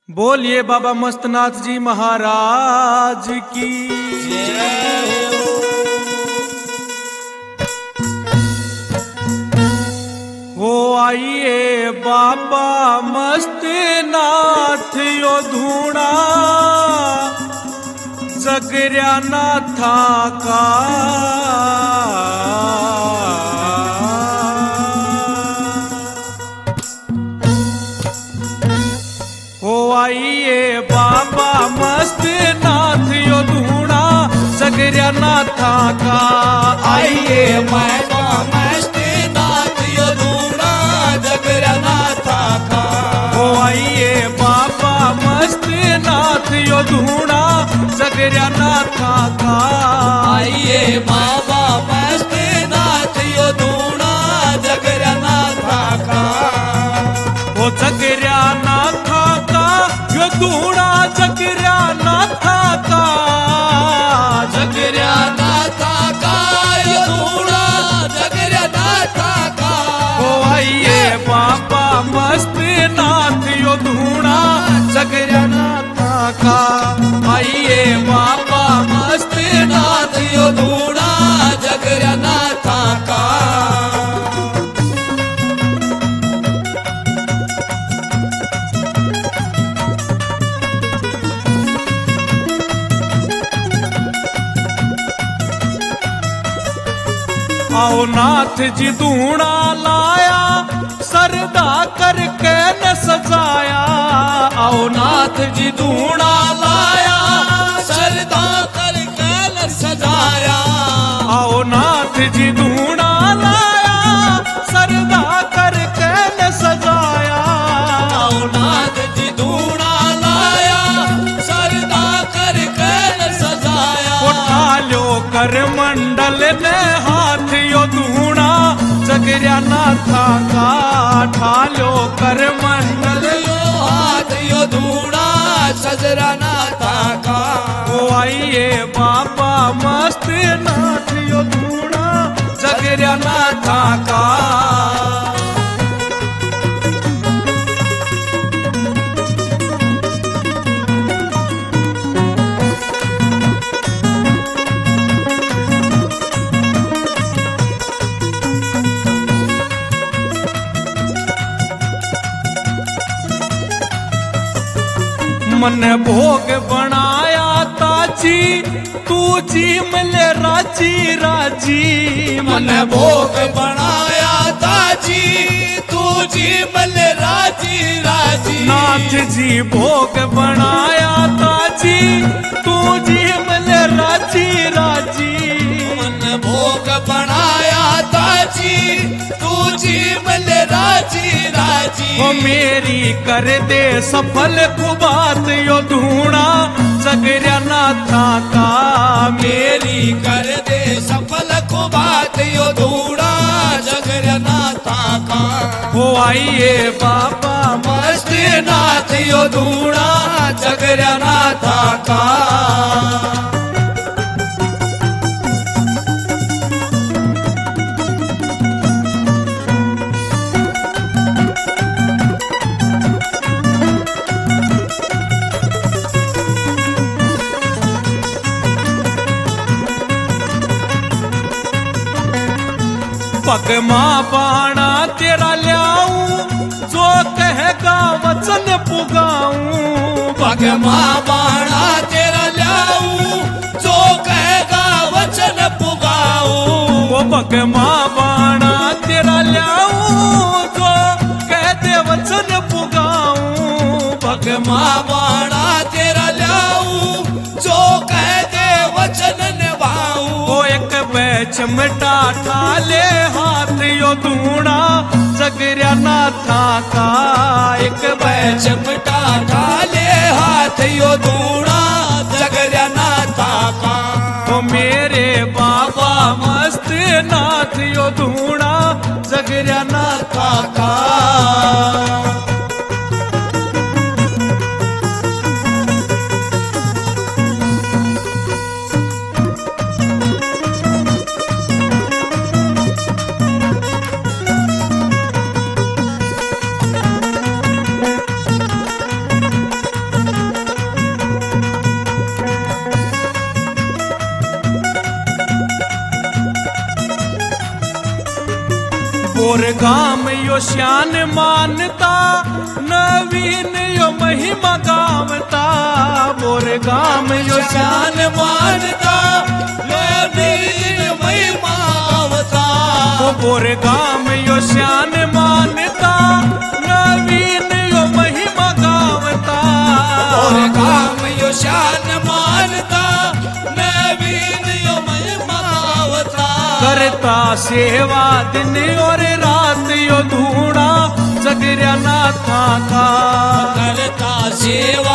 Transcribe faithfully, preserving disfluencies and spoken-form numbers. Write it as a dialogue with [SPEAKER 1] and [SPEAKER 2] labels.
[SPEAKER 1] बोलिए बाबा मस्तनाथ जी महाराज की हो। आइए बाबा मस्तनाथ यो धूणा जगर्या नाथा का आइए बाबा मस्तनाथ यो धूणा जगर्या नाथा का।
[SPEAKER 2] आइए बाबा मस्तनाथ यो धूणा जगर्या नाथा का।
[SPEAKER 1] हो आइए बाबा मस्तनाथ यो धूणा जगर्या नाथा का।
[SPEAKER 2] आइए बाबा मस्तनाथ यो धूणा जगर्या नाथा का।
[SPEAKER 1] हो जगर्या नाथा यो धूणा जगर्या नाथा का।
[SPEAKER 2] जगर्या नाथा का यो धूणा जगर्या नाथा का।
[SPEAKER 1] हो आइए बाबा मस्तनाथ यो धूणा जगर्या नाथा का।
[SPEAKER 2] आइए बाबा मस्तनाथ यो धूणा जगर्या नाथा का।
[SPEAKER 1] आओ नाथ जी धूणा लाया सरदा करके न सजाया। आओ
[SPEAKER 2] नाथ जी धूणा लाया सरदा करके न सजाया।
[SPEAKER 1] आओ नाथ जी धूणा लाया सरदा करके न सजाया।
[SPEAKER 2] आओ नाथ जी धूणा लाया सरदा करके न सजाया।
[SPEAKER 1] उठा लो कर मंडल ने हाथ यो धूणा जगर्या नाथा का। ठालो कर मंडल
[SPEAKER 2] यो हाथ यो धूणा जगर्या नाथा का।
[SPEAKER 1] हो आइए बाबा मस्तनाथ यो धूणा जगर्या नाथा का। मन भोग बनाया ताजी तू जी मिले राजी राजी।
[SPEAKER 2] मन भोग बनाया ताजी तू जी मिले राजी राजी।
[SPEAKER 1] नाथ जी भोग बनाया ताजी तू जी मिले राजी राजी।
[SPEAKER 2] मन भोग बनाया ताजी तू जी मिले राजी राजी।
[SPEAKER 1] वो मेरी कर दे सफल कुबात यो धूणा जगर्या नाथा का।
[SPEAKER 2] मेरी कर दे सफल कुबात यो धूणा जगर्या नाथा का।
[SPEAKER 1] हो आइए बाबा
[SPEAKER 2] मस्तनाथ यो धूणा जगर्या नाथा का।
[SPEAKER 1] पग मां बाणा तेरा ल्याऊं जो कहेगा वचन पुगाऊं।
[SPEAKER 2] पग मां बाणा तेरा ल्याऊं जो कहेगा वचन पुगाऊं।
[SPEAKER 1] वो पग मां बाणा तेरा ल्याऊं जो कह दे वचन पुगाऊं।
[SPEAKER 2] पग मां बाणा तेरा ल्याऊं जो कह दे वचन निभाऊं।
[SPEAKER 1] वो एक बैच मिटा ठाले हाथ यो धूणा जगर्या नाथा का। एक
[SPEAKER 2] बैच मिटा ठाले हाथ यो धूणा जगर्या नाथा का।
[SPEAKER 1] वो मेरे बाबा मस्तनाथ यो धूणा जगर्या नाथा का। बोर गाम यो श्यान मानता नवीन यो महिमा गावता बोर गाम यो
[SPEAKER 2] शान मानता नवीन महिमा गावता
[SPEAKER 1] बोर गाम यो श्यान मानता नवीन यो महिमा गावता
[SPEAKER 2] और काम यो शान मानता नवीन यो महिमा गावता
[SPEAKER 1] करता सेवा दिन और रात यो धूणा जगर्या नाथा का
[SPEAKER 2] करता सेवा